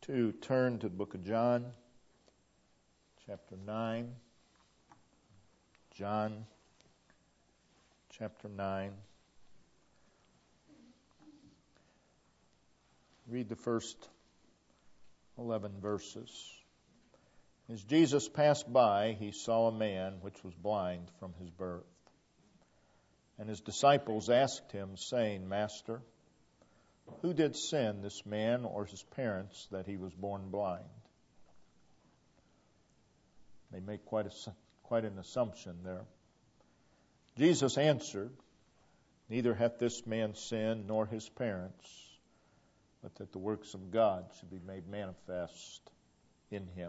to turn to the book of John, chapter 9. John, chapter 9. Read the first 11 verses. As Jesus passed by, he saw a man which was blind from his birth. And his disciples asked him, saying, Master, who did sin, this man or his parents, that he was born blind? They make quite an assumption there. Jesus answered, Neither hath this man sinned nor his parents, but that the works of God should be made manifest in him.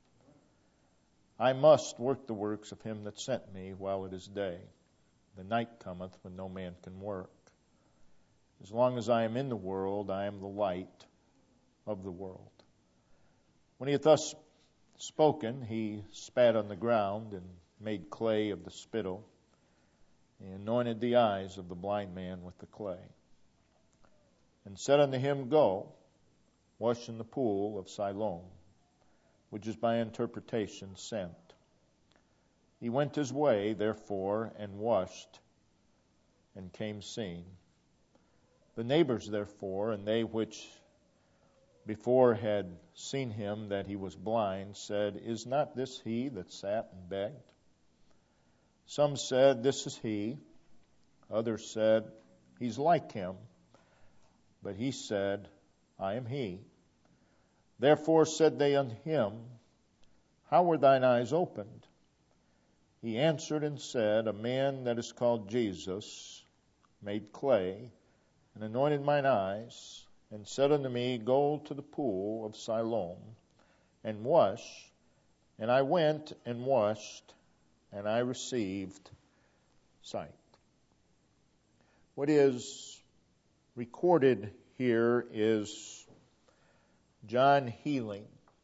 I must work the works of him that sent me while it is day. The night cometh when no man can work. As long as I am in the world, I am the light of the world. When he had thus spoken, he spat on the ground and made clay of the spittle. He anointed the eyes of the blind man with the clay, and said unto him, Go, wash in the pool of Siloam, which is by interpretation sent. He went his way, therefore, and washed, and came seeing. The neighbors, therefore, and they which before had seen him that he was blind, said, Is not this he that sat and begged? Some said, This is he. Others said, He's like him. But he said, I am he. Therefore said they unto him, How were thine eyes opened? He answered and said, A man that is called Jesus made clay, and anointed mine eyes, and said unto me, Go to the pool of Siloam, and wash. And I went and washed, and I received sight. What is recorded here is Jesus healing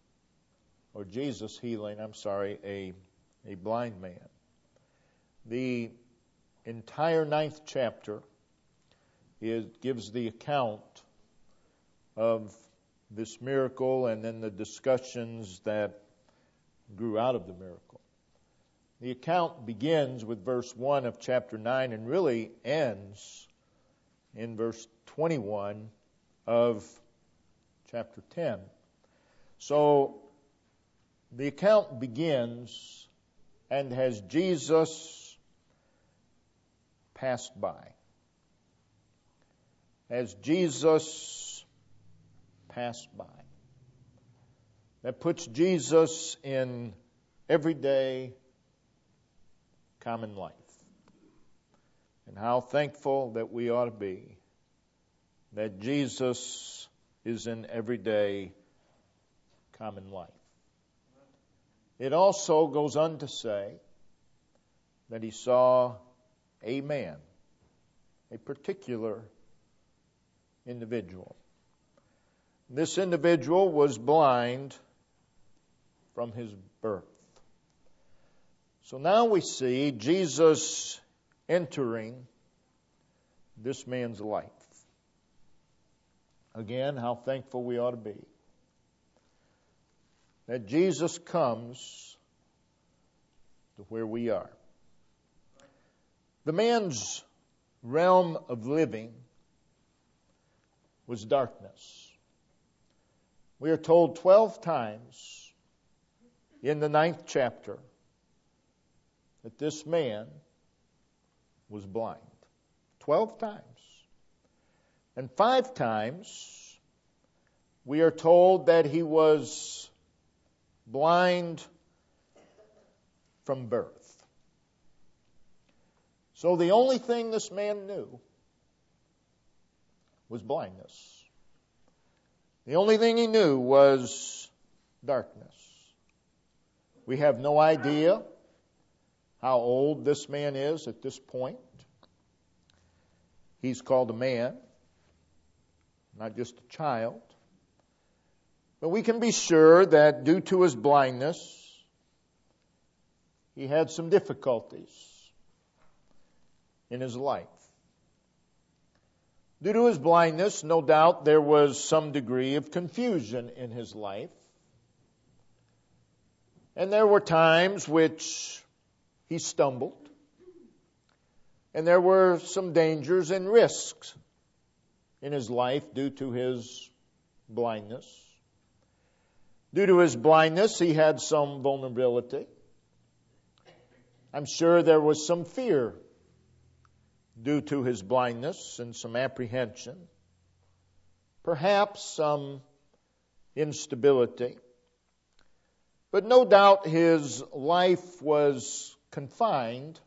a blind man. The entire 9th chapter gives the account of this miracle and then the discussions that grew out of the miracle. The account begins with verse 1 of chapter 9 and really ends in verse 21 of chapter 10. So the account begins and has Jesus passed by. As Jesus passed by. That puts Jesus in everyday common life. And how thankful that we ought to be that Jesus is in everyday common life. It also goes on to say that he saw a man, a particular individual. This individual was blind from his birth. So now we see Jesus entering this man's life. Again, how thankful we ought to be that Jesus comes to where we are. The man's realm of living was darkness. We are told 12 times in the 9th chapter that this man was blind. 12 times. And 5 times we are told that he was blind from birth. So the only thing this man knew was blindness. The only thing he knew was darkness. We have no idea how old this man is at this point. He's called a man, not just a child. But we can be sure that due to his blindness, he had some difficulties in his life. Due to his blindness, no doubt there was some degree of confusion in his life. And there were times which he stumbled. And there were some dangers and risks in his life due to his blindness. Due to his blindness, he had some vulnerability. I'm sure there was some fear due to his blindness and some apprehension. Perhaps some instability. But no doubt his life was confined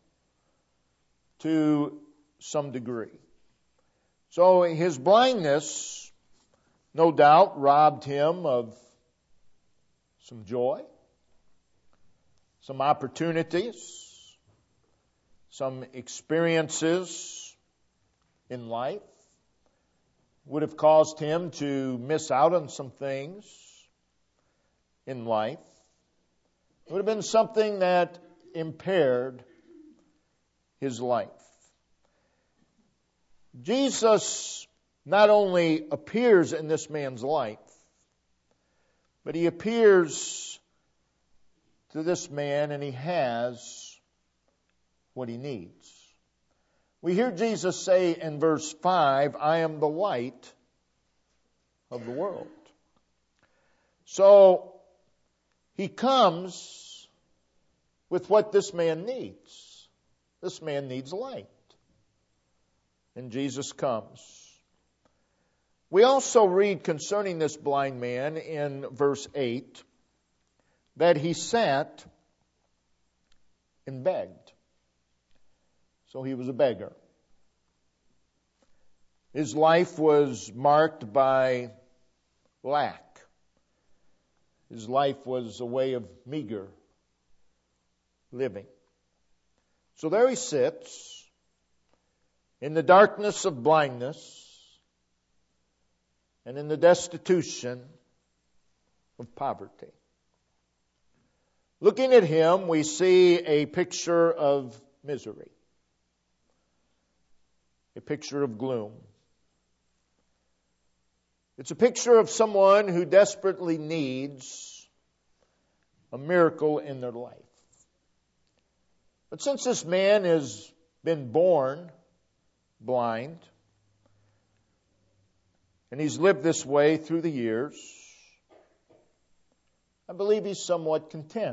to some degree. So his blindness, no doubt, robbed him of some joy, some opportunities, some experiences in life. Would have caused him to miss out on some things in life. It would have been something that impaired his life. Jesus not only appears in this man's life, but he appears to this man and he has what he needs. We hear Jesus say in verse 5, I am the light of the world. So he comes with what this man needs. This man needs light. And Jesus comes. We also read concerning this blind man in verse 8 that he sat and begged. So he was a beggar. His life was marked by lack. His life was a way of meager living. So there he sits in the darkness of blindness and in the destitution of poverty. Looking at him, we see a picture of misery, a picture of gloom. It's a picture of someone who desperately needs a miracle in their life. But since this man has been born blind, and he's lived this way through the years, I believe he's somewhat content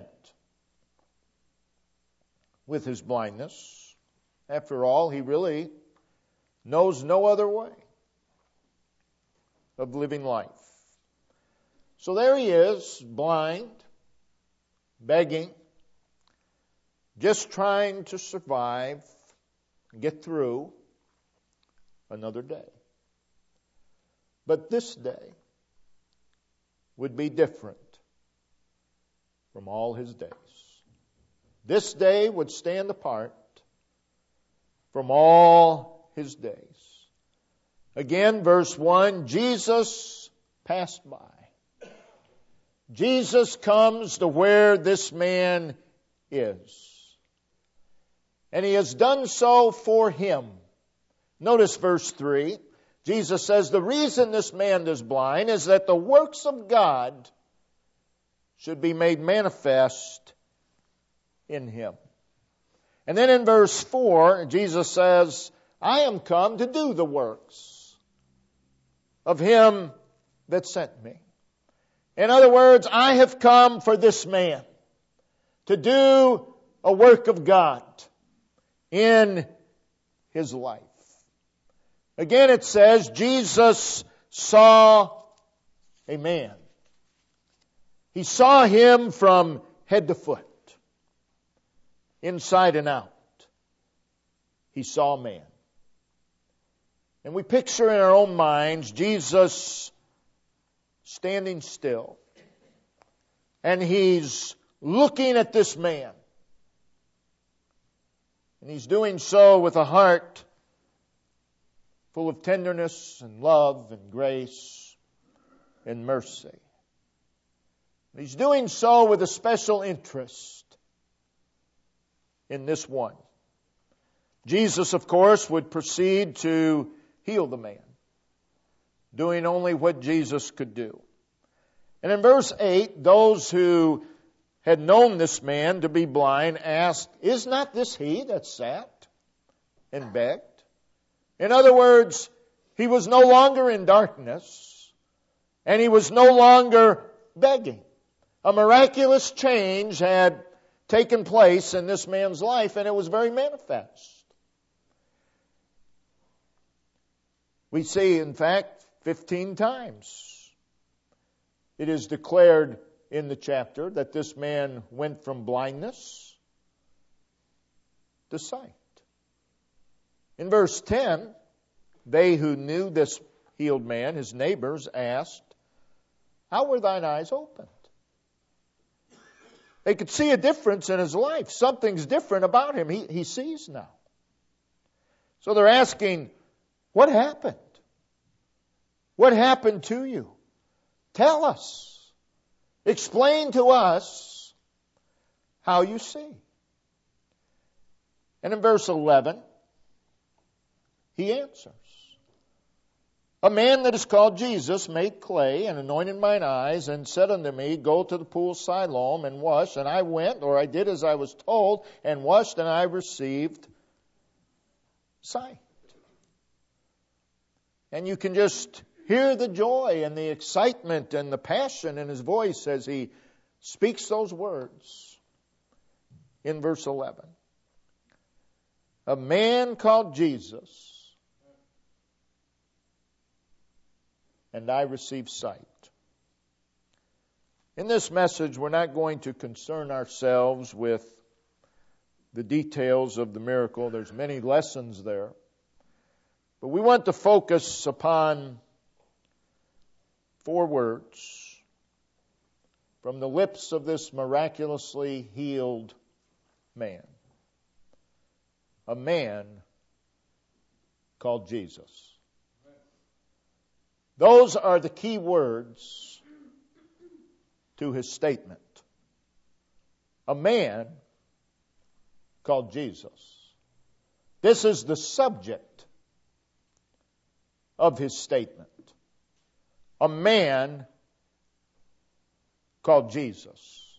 with his blindness. After all, he really knows no other way of living life. So there he is, blind, begging, just trying to survive, get through another day. But this day would be different from all his days. This day would stand apart from all his days. Again, verse 1, Jesus passed by. Jesus comes to where this man is. And he has done so for him. Notice verse 3. Jesus says the reason this man is blind is that the works of God should be made manifest in him. And then in verse 4, Jesus says, I am come to do the works of him that sent me. In other words, I have come for this man to do a work of God in his life. Again, it says, Jesus saw a man. He saw him from head to foot, inside and out. He saw a man. And we picture in our own minds Jesus standing still. And he's looking at this man. And he's doing so with a heart full of tenderness and love and grace and mercy. He's doing so with a special interest in this one. Jesus, of course, would proceed to heal the man. doing only what Jesus could do. And in verse 8, those who had known this man to be blind asked, "Is not this he that sat and begged?" In other words, he was no longer in darkness, and he was no longer begging. A miraculous change had taken place in this man's life, and it was very manifest. We see, in fact, 15 times it is declared in the chapter that this man went from blindness to sight. In verse 10, they who knew this healed man, his neighbors, asked, "How were thine eyes opened?" They could see a difference in his life. Something's different about him. He sees now. So they're asking, "What happened? What happened to you? Tell us. Explain to us how you see." And in verse 11, he answers, "A man that is called Jesus made clay and anointed mine eyes and said unto me, Go to the pool Siloam and wash. And I went," or I did as I was told, "and washed, and I received sight." And you can just hear the joy and the excitement and the passion in his voice as he speaks those words in verse 11. A man called Jesus, and I received sight. In this message, we're not going to concern ourselves with the details of the miracle. There's many lessons there. But we want to focus upon 4 words from the lips of this miraculously healed man. A man called Jesus. Those are the key words to his statement. A man called Jesus. This is the subject of his statement. A man called Jesus.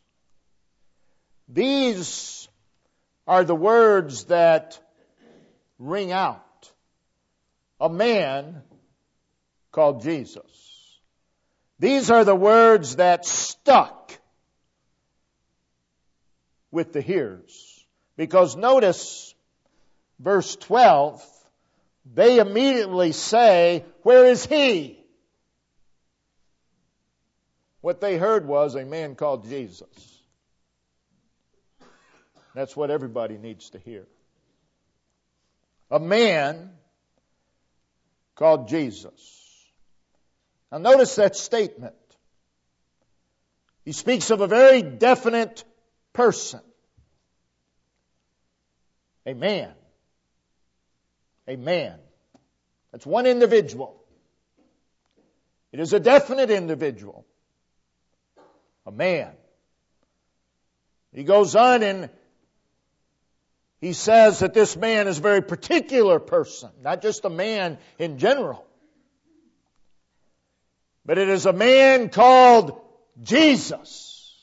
These are the words that ring out. A man called Jesus. These are the words that stuck with the hearers. Because notice verse 12, they immediately say, "Where is he?" What they heard was a man called Jesus. That's what everybody needs to hear. A man called Jesus. Now notice that statement. He speaks of a very definite person. A man. A man. That's one individual. It is a definite individual. A man. He goes on and he says that this man is a very particular person, not just a man in general. But it is a man called Jesus.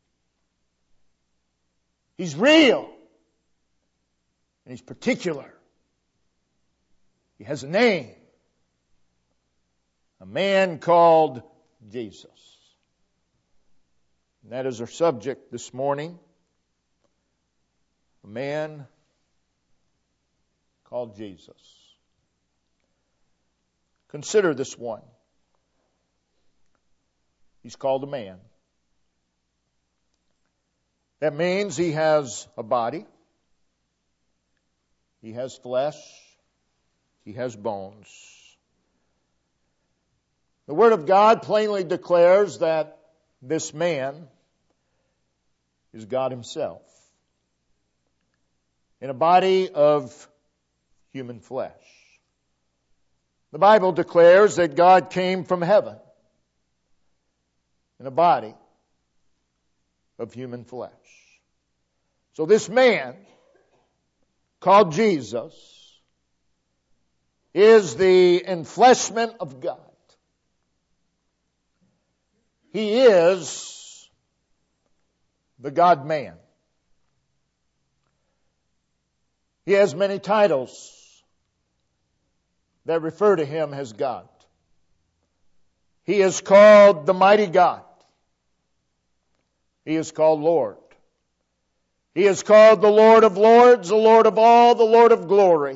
He's real. And he's particular. He has a name. A man called Jesus. And that is our subject this morning. A man called Jesus. Consider this one. He's called a man. That means he has a body. He has flesh. He has bones. The Word of God plainly declares that this man is God Himself in a body of human flesh. The Bible declares that God came from heaven in a body of human flesh. So this man, called Jesus, is the enfleshment of God. He is the God-man. He has many titles that refer to Him as God. He is called the Mighty God. He is called Lord. He is called the Lord of Lords, the Lord of all, the Lord of glory.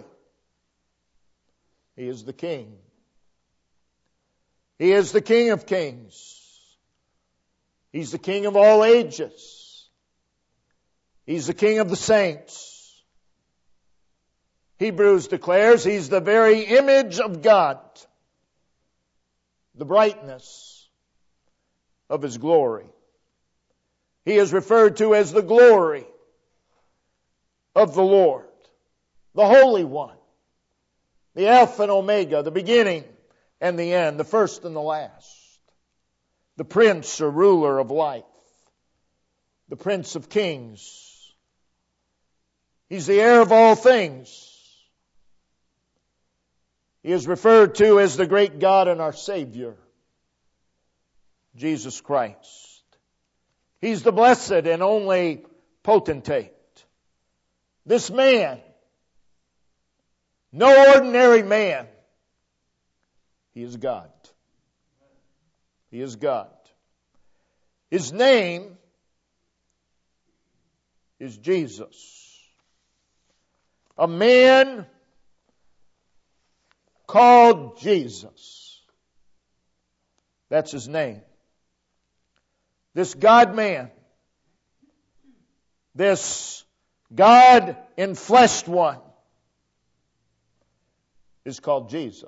He is the King. He is the King of kings. He's the King of all ages. He's the King of the saints. Hebrews declares He's the very image of God, the brightness of His glory. He is referred to as the glory of the Lord, the Holy One, the Alpha and Omega, the beginning and the end, the first and the last, the Prince or ruler of life, the Prince of kings. He's the heir of all things. He is referred to as the great God and our Savior, Jesus Christ. He's the blessed and only potentate. This man, no ordinary man, He is God. He is God. His name is Jesus. A man called Jesus. That's His name. This God-man, this God-enfleshed one, is called Jesus.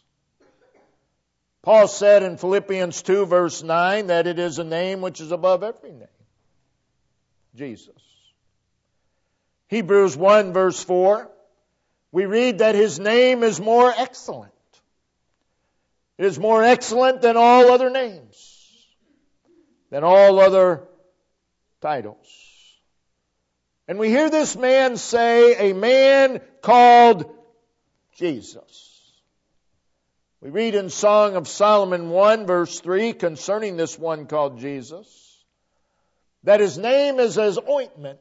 Paul said in Philippians 2 verse 9 that it is a name which is above every name. Jesus. Hebrews 1 verse 4, we read that His name is more excellent. It is more excellent than all other names, than all other titles. And we hear this man say, a man called Jesus. We read in Song of Solomon 1 verse 3 concerning this one called Jesus, that His name is as ointment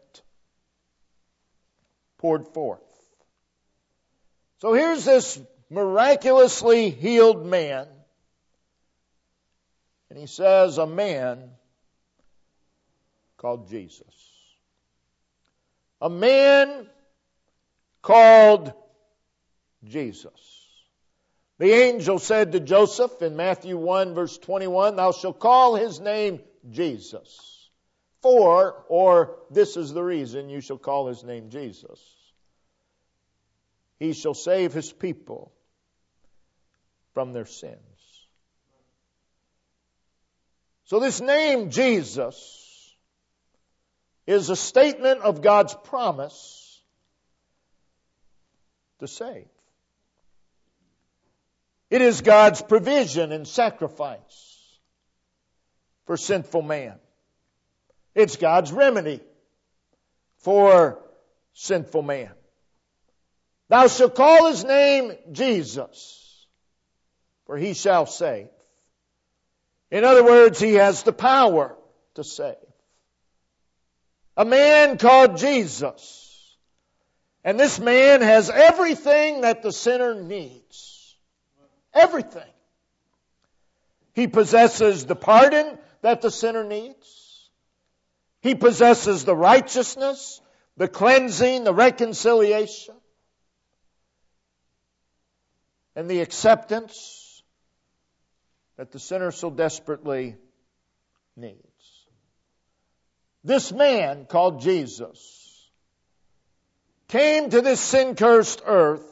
poured forth. So here's this miraculously healed man, and he says, a man called Jesus. A man called Jesus. The angel said to Joseph in Matthew 1 verse 21, thou shalt call His name Jesus. Or this is the reason you shall call His name Jesus. He shall save His people from their sins. So this name Jesus is a statement of God's promise to save. It is God's provision and sacrifice for sinful man. It's God's remedy for sinful man. Thou shalt call His name Jesus, for He shall save. In other words, He has the power to save. A man called Jesus. And this man has everything that the sinner needs. Everything. He possesses the pardon that the sinner needs. He possesses the righteousness, the cleansing, the reconciliation, and the acceptance that the sinner so desperately needs. This man called Jesus came to this sin-cursed earth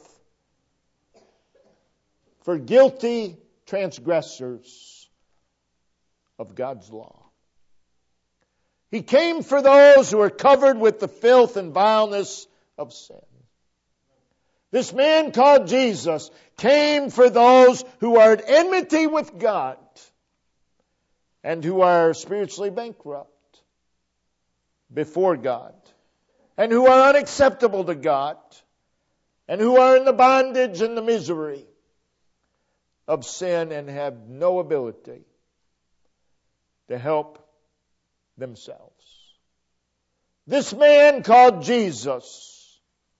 for guilty transgressors of God's law. He came for those who are covered with the filth and vileness of sin. This man called Jesus came for those who are at enmity with God and who are spiritually bankrupt before God and who are unacceptable to God and who are in the bondage and the misery of sin and have no ability to help themselves. This man called Jesus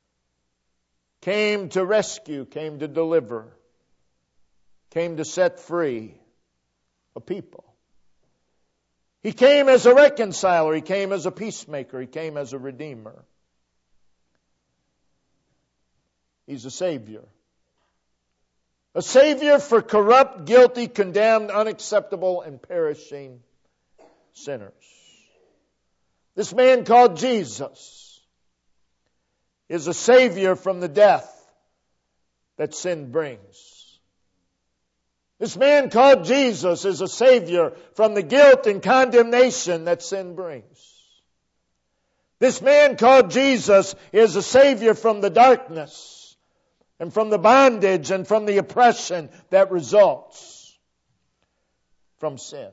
came to rescue, came to deliver, came to set free a people. He came as a reconciler. He came as a peacemaker. He came as a redeemer. He's a Savior. A Savior for corrupt, guilty, condemned, unacceptable, and perishing sinners. This man called Jesus is a Savior from the death that sin brings. This man called Jesus is a Savior from the guilt and condemnation that sin brings. This man called Jesus is a Savior from the darkness and from the bondage and from the oppression that results from sin.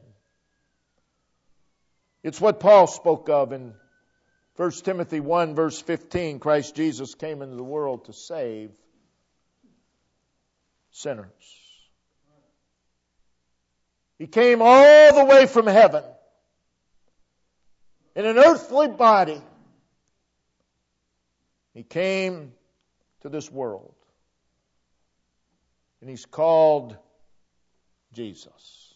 It's what Paul spoke of in 1 Timothy 1 verse 15. Christ Jesus came into the world to save sinners. He came all the way from heaven in an earthly body. He came to this world. And He's called Jesus.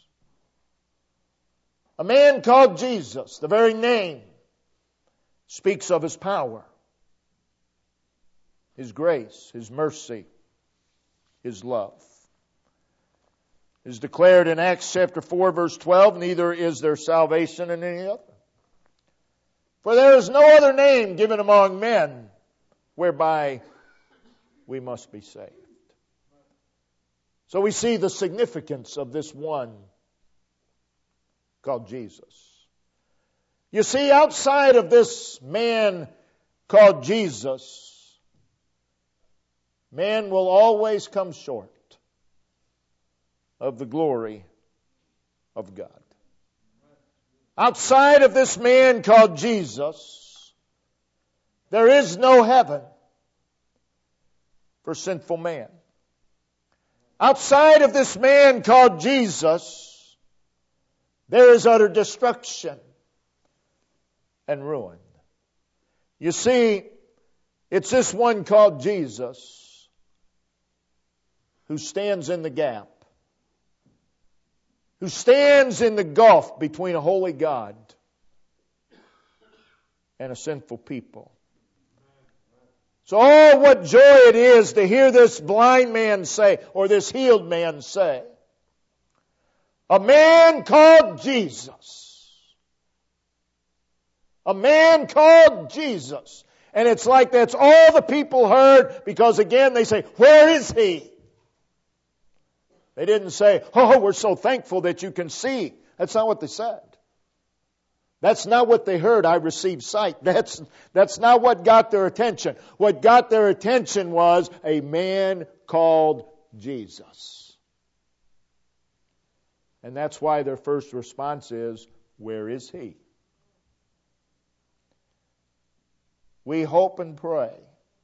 A man called Jesus, the very name, speaks of His power, His grace, His mercy, His love. It is declared in Acts chapter 4 verse 12, neither is there salvation in any other. For there is no other name given among men whereby we must be saved. So we see the significance of this one called Jesus. You see, outside of this man called Jesus, man will always come short of the glory of God. Outside of this man called Jesus, there is no heaven for sinful man. Outside of this man called Jesus, there is utter destruction and ruin. You see, it's this one called Jesus who stands in the gap, who stands in the gulf between a holy God and a sinful people. So, oh, what joy it is to hear this blind man say, or this healed man say, a man called Jesus. A man called Jesus. And it's like that's all the people heard, because again they say, where is He? They didn't say, oh, we're so thankful that you can see. That's not what they said. That's not what they heard, I received sight. That's not what got their attention. What got their attention was a man called Jesus. And that's why their first response is, where is He? We hope and pray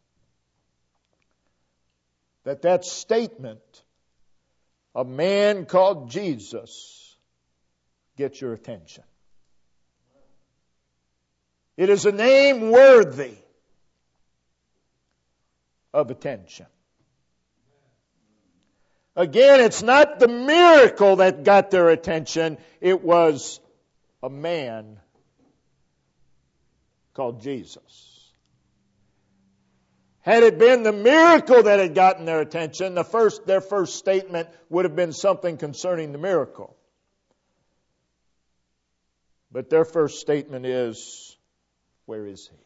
that statement, a man called Jesus, gets your attention. It is a name worthy of attention. Again, it's not the miracle that got their attention. It was a man called Jesus. Had it been the miracle that had gotten their attention, their first statement would have been something concerning the miracle. But their first statement is, where is He?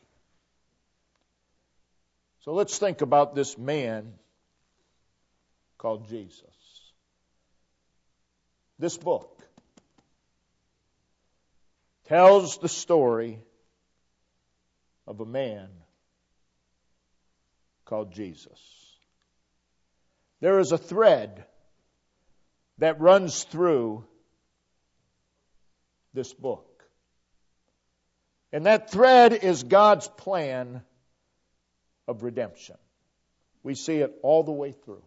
So let's think about this man called Jesus. This book tells the story of a man called Jesus. There is a thread that runs through this book. And that thread is God's plan of redemption. We see it all the way through.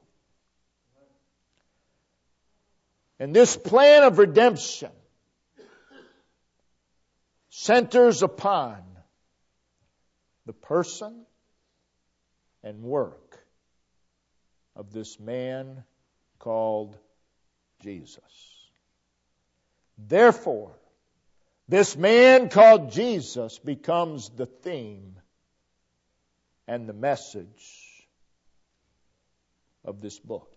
And this plan of redemption centers upon the person and work of this man called Jesus. Therefore, this man called Jesus becomes the theme and the message of this book.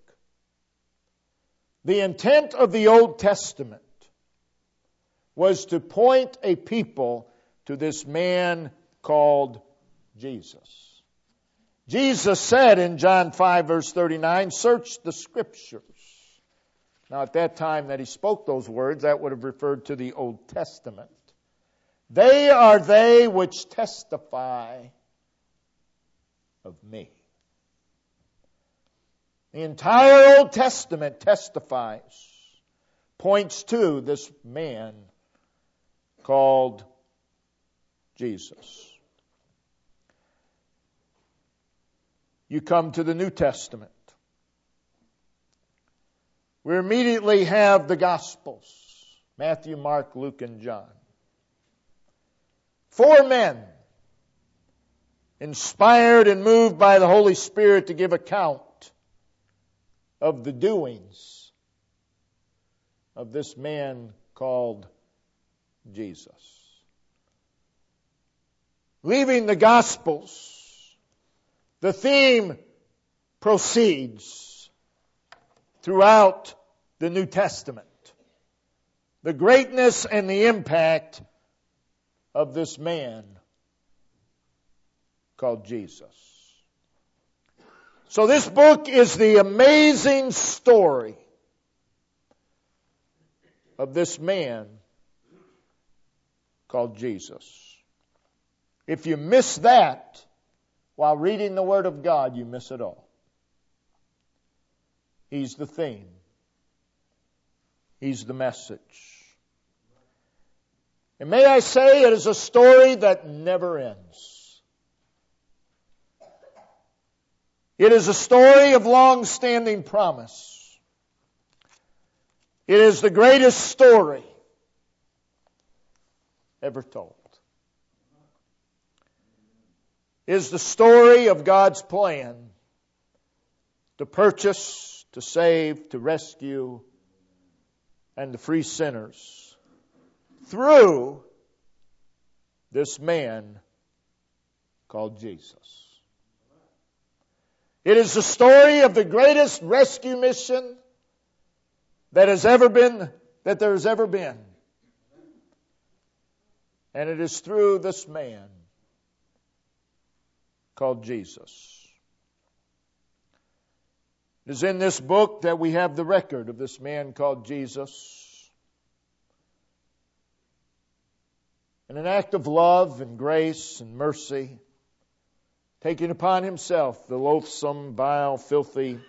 The intent of the Old Testament was to point a people to this man called Jesus. Jesus said in John 5 verse 39, "Search the Scriptures." Now at that time that he spoke those words, that would have referred to the Old Testament. "They are they which testify of me." The entire Old Testament testifies, points to this man called Jesus. You come to the New Testament. We immediately have the Gospels: Matthew, Mark, Luke, and John. 4 men inspired and moved by the Holy Spirit to give account of the doings of this man called Jesus. Leaving the Gospels, the theme proceeds throughout the New Testament. The greatness and the impact of this man called Jesus. So this book is the amazing story of this man called Jesus. If you miss that while reading the Word of God, you miss it all. He's the theme. He's the message. And may I say, it is a story that never ends. It is a story of long-standing promise. It is the greatest story ever told. It is the story of God's plan to purchase, to save, to rescue, and to free sinners through this man called Jesus. It is the story of the greatest rescue mission that there has ever been. And it is through this man called Jesus. It is in this book that we have the record of this man called Jesus. In an act of love and grace and mercy, taking upon himself the loathsome, vile, filthy,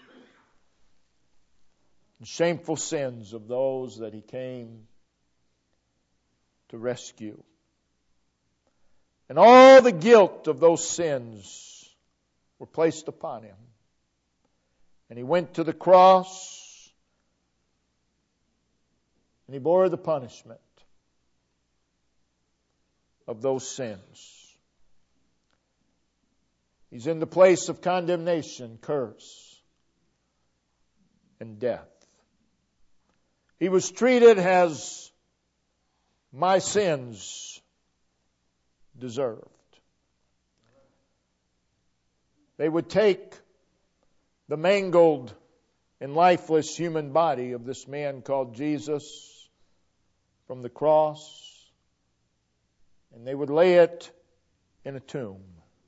and shameful sins of those that he came to rescue. And all the guilt of those sins were placed upon him. And he went to the cross and he bore the punishment of those sins. He's in the place of condemnation, curse, and death. He was treated as my sins deserved. They would take the mangled and lifeless human body of this man called Jesus from the cross, and they would lay it in a tomb.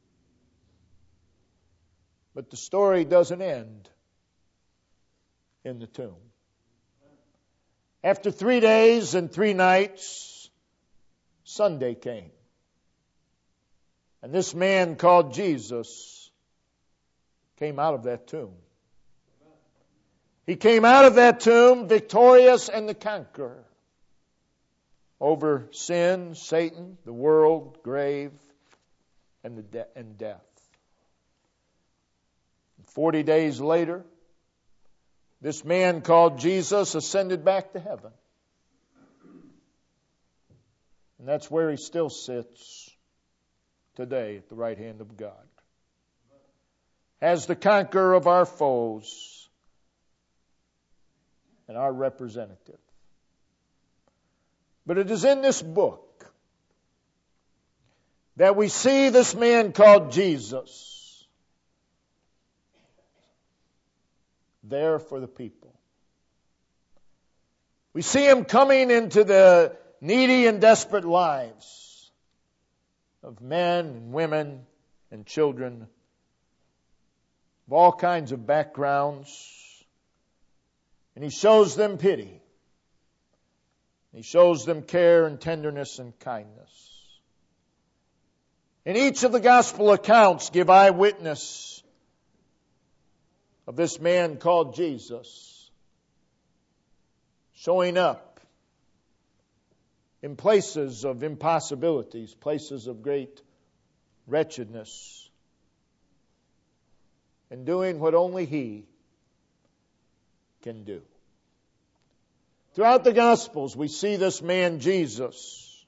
But the story doesn't end in the tomb. After 3 days and 3 nights, Sunday came. And this man called Jesus came out of that tomb. He came out of that tomb victorious and the conqueror over sin, Satan, the world, grave, and death. 40 days later, this man called Jesus ascended back to heaven. And that's where he still sits today at the right hand of God. As the conqueror of our foes and our representative. But it is in this book that we see this man called Jesus there for the people. We see him coming into the needy and desperate lives of men and women and children of all kinds of backgrounds. And he shows them pity. He shows them care and tenderness and kindness. And each of the gospel accounts give eyewitness of this man called Jesus showing up in places of impossibilities, places of great wretchedness, and doing what only He can do. Throughout the Gospels, we see this man Jesus,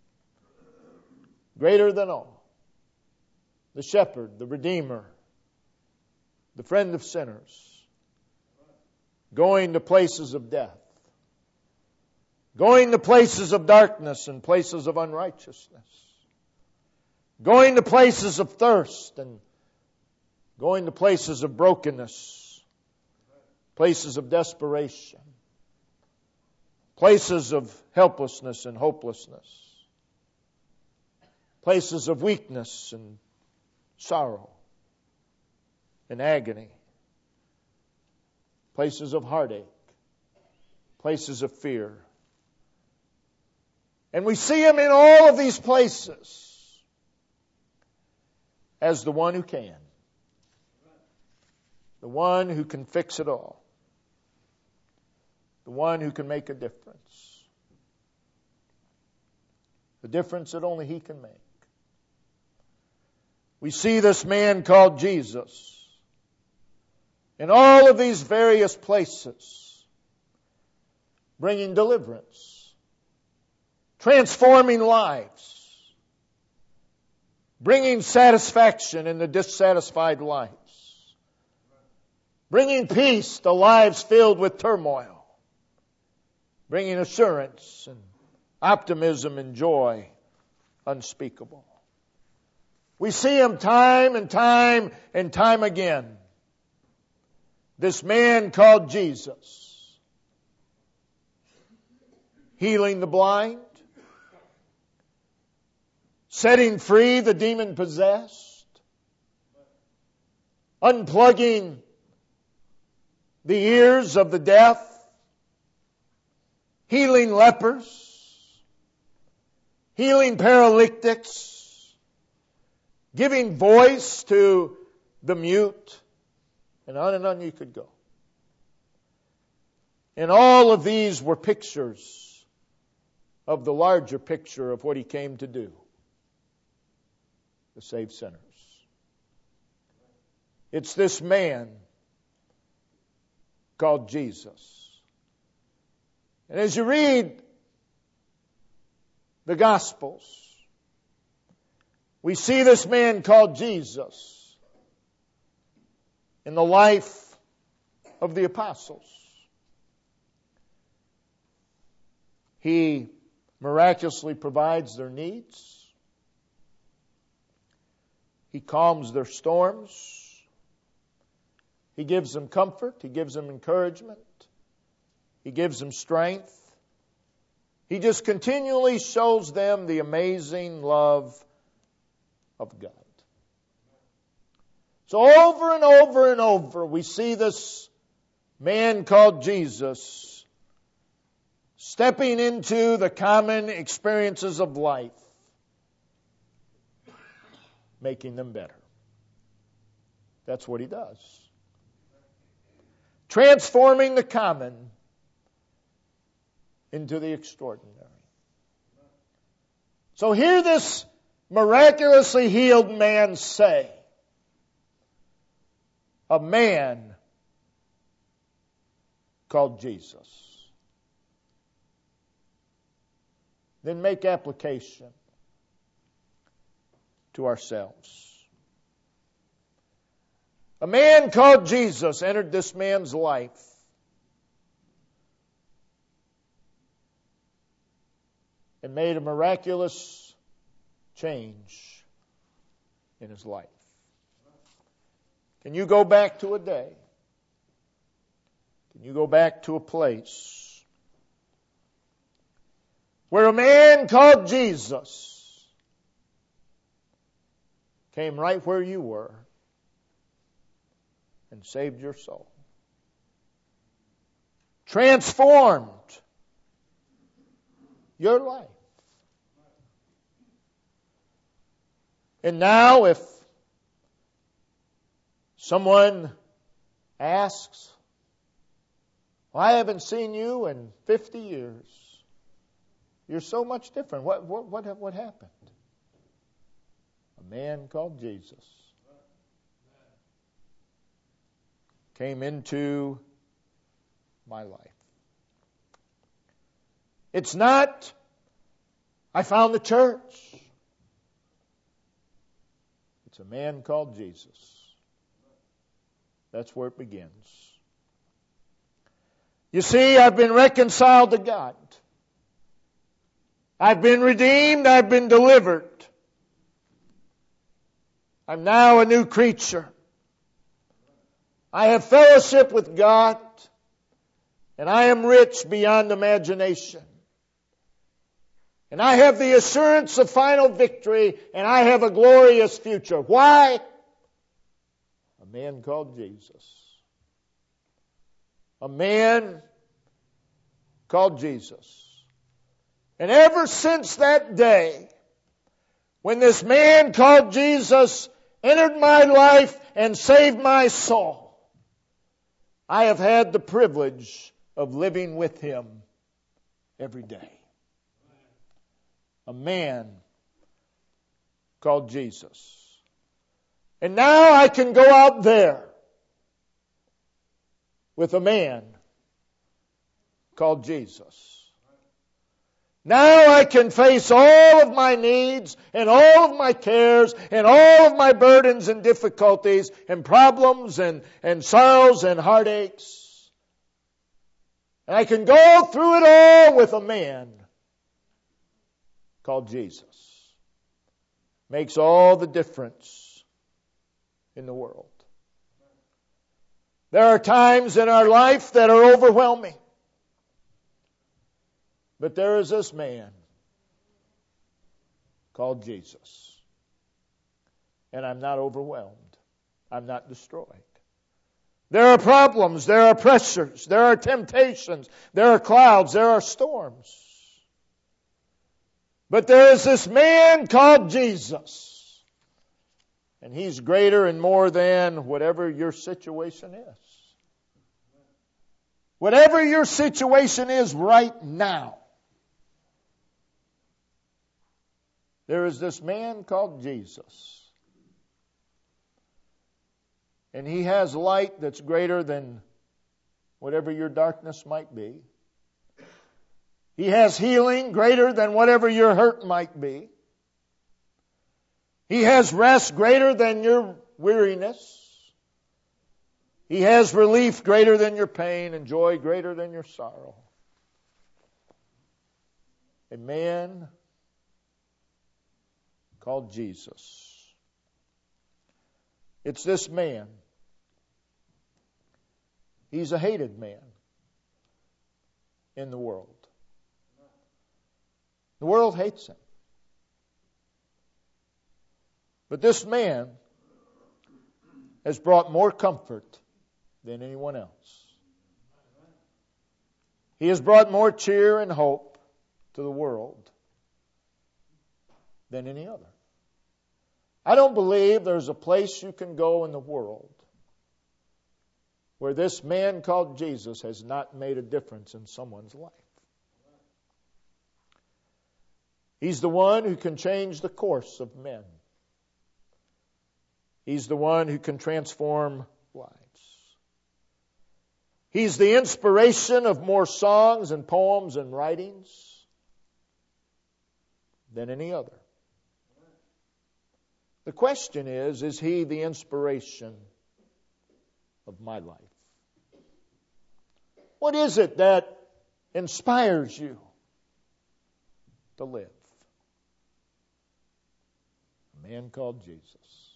greater than all, the shepherd, the redeemer, the friend of sinners, going to places of death, going to places of darkness and places of unrighteousness, going to places of thirst and going to places of brokenness, places of desperation, places of helplessness and hopelessness, places of weakness and sorrow and agony, places of heartache, places of fear. And we see Him in all of these places as the one who can. The one who can fix it all. The one who can make a difference. The difference that only He can make. We see this man called Jesus in all of these various places, bringing deliverance, transforming lives, bringing satisfaction in the dissatisfied lives, bringing peace to lives filled with turmoil, bringing assurance and optimism and joy unspeakable. We see Him time and time and time again. This man called Jesus, healing the blind, setting free the demon-possessed, unplugging the ears of the deaf, healing lepers, healing paralytics, giving voice to the mute, and on you could go. And all of these were pictures of the larger picture of what He came to do, to save sinners. It's this man called Jesus. And as you read the Gospels, we see this man called Jesus in the life of the apostles. He miraculously provides their needs. He calms their storms. He gives them comfort. He gives them encouragement. He gives them strength. He just continually shows them the amazing love of God. So over and over and over, we see this man called Jesus stepping into the common experiences of life, making them better. That's what He does. Transforming the common into the extraordinary. So hear this miraculously healed man say, a man called Jesus. then make application to ourselves. A man called Jesus entered this man's life. And made a miraculous change in his life. Can you go back to a day? Can you go back to a place where a man called Jesus came right where you were and saved your soul? Transformed your life. And now if someone asks, I haven't seen you in 50 years. You're so much different. What happened? A man called Jesus came into my life. It's not, I found the church. It's a man called Jesus. That's where it begins. You see, I've been reconciled to God. I've been redeemed. I've been delivered. I'm now a new creature. I have fellowship with God, and I am rich beyond imagination. And I have the assurance of final victory, and I have a glorious future. Why? A man called Jesus. A man called Jesus. And ever since that day, when this man called Jesus entered my life and saved my soul, I have had the privilege of living with him every day. A man called Jesus. And now I can go out there with a man called Jesus. Now I can face all of my needs and all of my cares and all of my burdens and difficulties and problems and sorrows and heartaches. And I can go through it all with a man called Jesus. Makes all the difference in the world. There are times in our life that are overwhelming. But there is this man called Jesus. And I'm not overwhelmed. I'm not destroyed. There are problems, there are pressures, there are temptations, there are clouds, there are storms. But there is this man called Jesus. And he's greater and more than whatever your situation is. Whatever your situation is right now. There is this man called Jesus. And he has light that's greater than whatever your darkness might be. He has healing greater than whatever your hurt might be. He has rest greater than your weariness. He has relief greater than your pain and joy greater than your sorrow. A man called Jesus. It's this man. He's a hated man in the world. The world hates him. But this man has brought more comfort than anyone else. He has brought more cheer and hope to the world than any other. I don't believe there's a place you can go in the world where this man called Jesus has not made a difference in someone's life. He's the one who can change the course of men. He's the one who can transform lives. He's the inspiration of more songs and poems and writings than any other. The question is He the inspiration of my life? What is it that inspires you to live? A man called Jesus.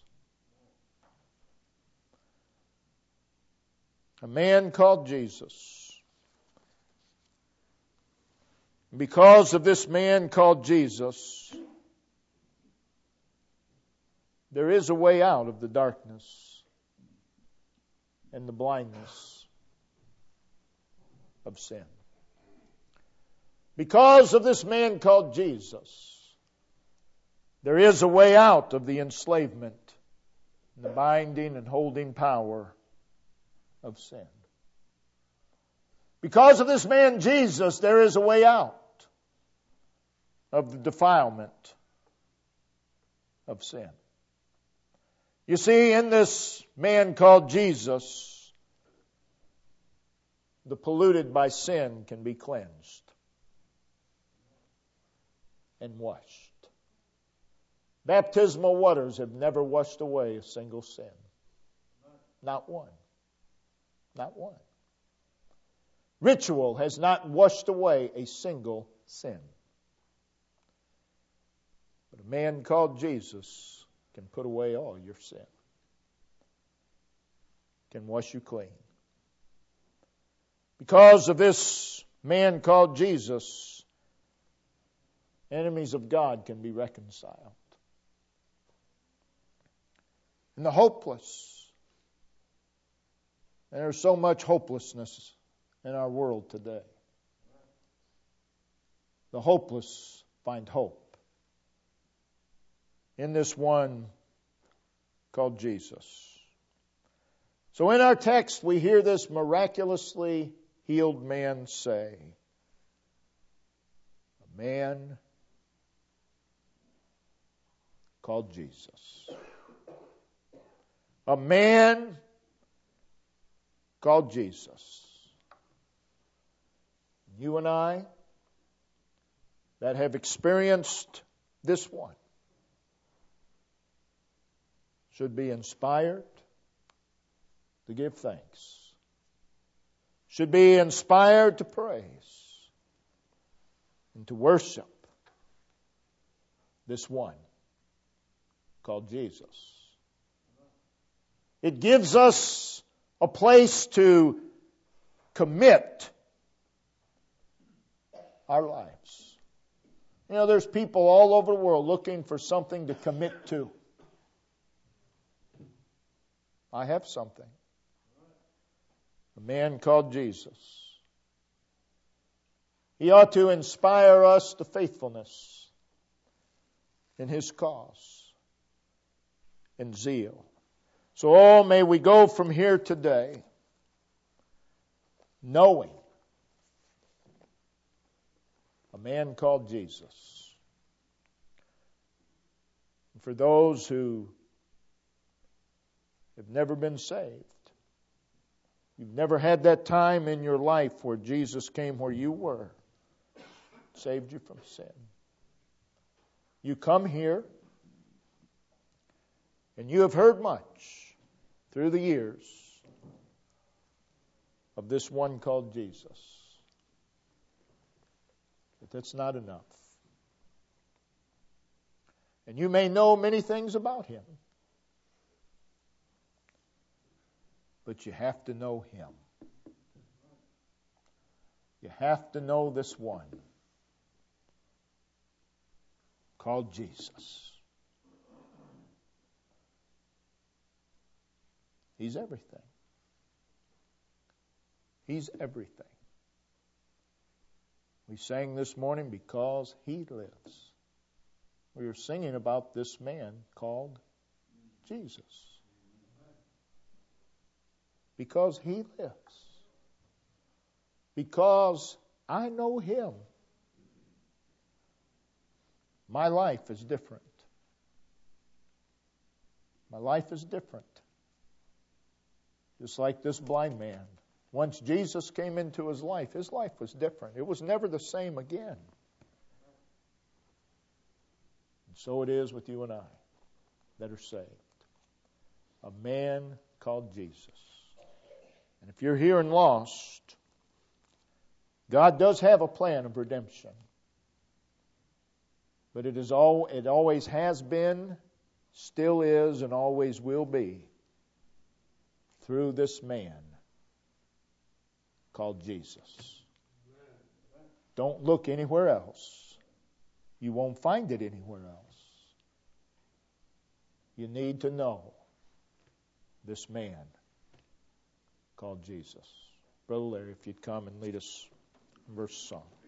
A man called Jesus. Because of this man called Jesus, there is a way out of the darkness and the blindness of sin. Because of this man called Jesus, there is a way out of the enslavement and the binding and holding power of sin. Because of this man Jesus, there is a way out of the defilement of sin. You see, in this man called Jesus, the polluted by sin can be cleansed and washed. Baptismal waters have never washed away a single sin. Not one. Not one. Ritual has not washed away a single sin. But a man called Jesus can put away all your sin. Can wash you clean. Because of this man called Jesus, enemies of God can be reconciled. And the hopeless. And there's so much hopelessness in our world today. The hopeless find hope in this one called Jesus. So in our text, we hear this miraculously healed man say, a man called Jesus. A man called Jesus. You and I that have experienced this one should be inspired to give thanks. Should be inspired to praise and to worship this one called Jesus. It gives us a place to commit our lives. You know, there's people all over the world looking for something to commit to. I have something. A man called Jesus. He ought to inspire us to faithfulness in His cause and zeal. So, may we go from here today knowing a man called Jesus. And for those who have never been saved, you've never had that time in your life where Jesus came where you were, saved you from sin. You come here, and you have heard much through the years of this one called Jesus. But that's not enough. And you may know many things about Him, but you have to know Him. You have to know this one called Jesus. He's everything. He's everything. We sang this morning, because He lives. We were singing about this man called Jesus. Because He lives. Because I know Him. My life is different. My life is different. Just like this blind man. Once Jesus came into his life was different. It was never the same again. And so it is with you and I that are saved. A man called Jesus. And if you're here and lost, God does have a plan of redemption. But it always has been, still is, and always will be through this man called Jesus. Don't look anywhere else. You won't find it anywhere else. You need to know this man called Jesus. Brother Larry, if you'd come and lead us in verse song.